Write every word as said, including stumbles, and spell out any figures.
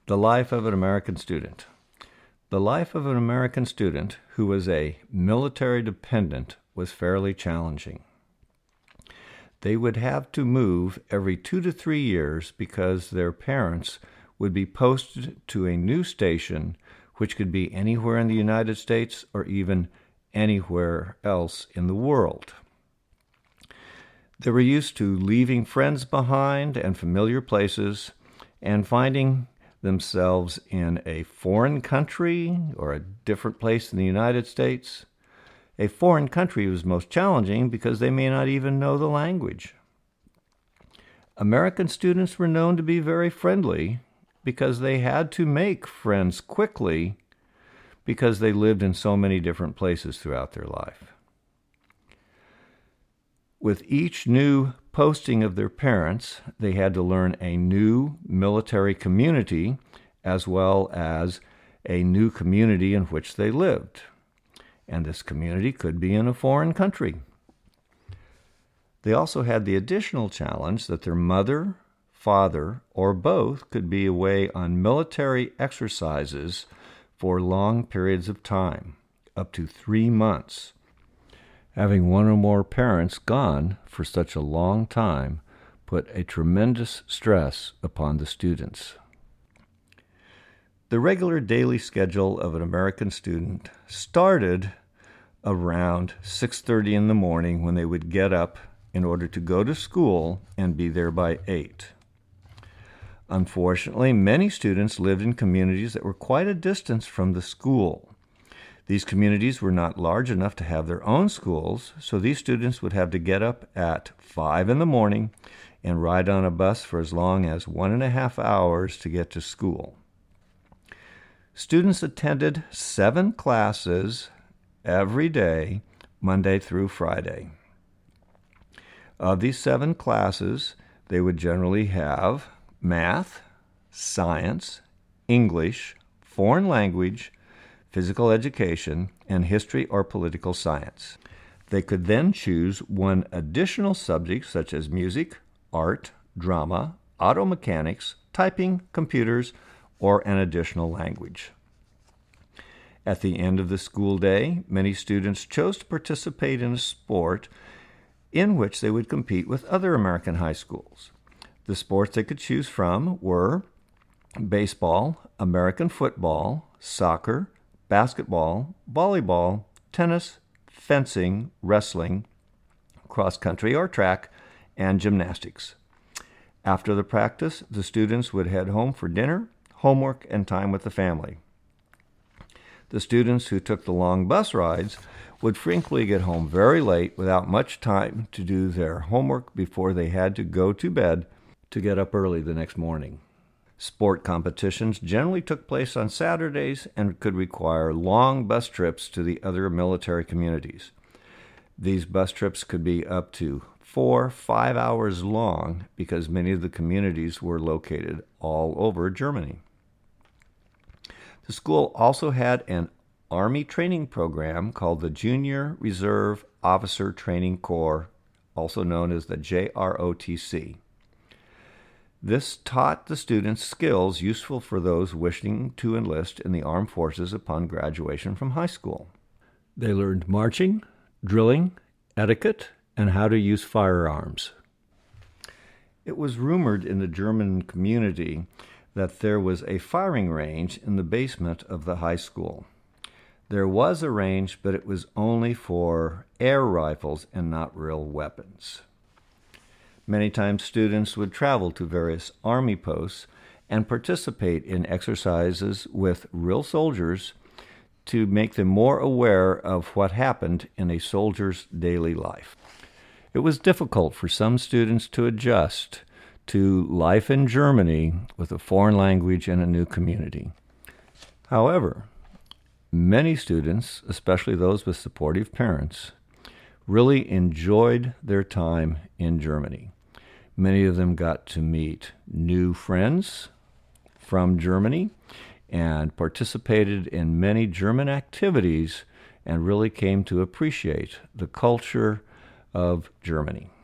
The life of an American student. The life of an American student who was a military dependent was fairly challenging. They would have to move every two to three years because their parents would be posted to a new station, which could be anywhere in the United States or even anywhere else in the world. They were used to leaving friends behind and familiar places and finding themselves in a foreign country or a different place in the United States. A foreign country was most challenging because they may not even know the language. American students were known to be very friendly because they had to make friends quickly because they lived in so many different places throughout their life. With each new posting of their parents, they had to learn a new military community as well as a new community in which they lived. And this community could be in a foreign country. They also had the additional challenge that their mother, father, or both could be away on military exercises for long periods of time, up to three months. Having one or more parents gone for such a long time put a tremendous stress upon the students. The regular daily schedule of an American student started around six thirty in the morning when they would get up in order to go to school and be there by eight. Unfortunately, many students lived in communities that were quite a distance from the school. These communities were not large enough to have their own schools, so these students would have to get up at five in the morning and ride on a bus for as long as one and a half hours to get to school. Students attended seven classes every day, Monday through Friday. Of these seven classes, they would generally have math, science, English, foreign language, physical education, and history or political science. They could then choose one additional subject such as music, art, drama, auto mechanics, typing, computers, or an additional language. At the end of the school day, many students chose to participate in a sport in which they would compete with other American high schools. The sports they could choose from were baseball, American football, soccer, basketball, volleyball, tennis, fencing, wrestling, cross country or track, and gymnastics. After the practice, the students would head home for dinner, homework, and time with the family. The students who took the long bus rides would frequently get home very late without much time to do their homework before they had to go to bed to get up early the next morning. Sport competitions generally took place on Saturdays and could require long bus trips to the other military communities. These bus trips could be up to four, five hours long because many of the communities were located all over Germany. The school also had an Army training program called the Junior Reserve Officer Training Corps, also known as the J R O T C. This taught the students skills useful for those wishing to enlist in the armed forces upon graduation from high school. They learned marching, drilling, etiquette, and how to use firearms. It was rumored in the German community that there was a firing range in the basement of the high school. There was a range, but it was only for air rifles and not real weapons. Many times students would travel to various army posts and participate in exercises with real soldiers to make them more aware of what happened in a soldier's daily life. It was difficult for some students to adjust to life in Germany with a foreign language and a new community. However, many students, especially those with supportive parents, really enjoyed their time in Germany. Many of them got to meet new friends from Germany and participated in many German activities and really came to appreciate the culture of Germany.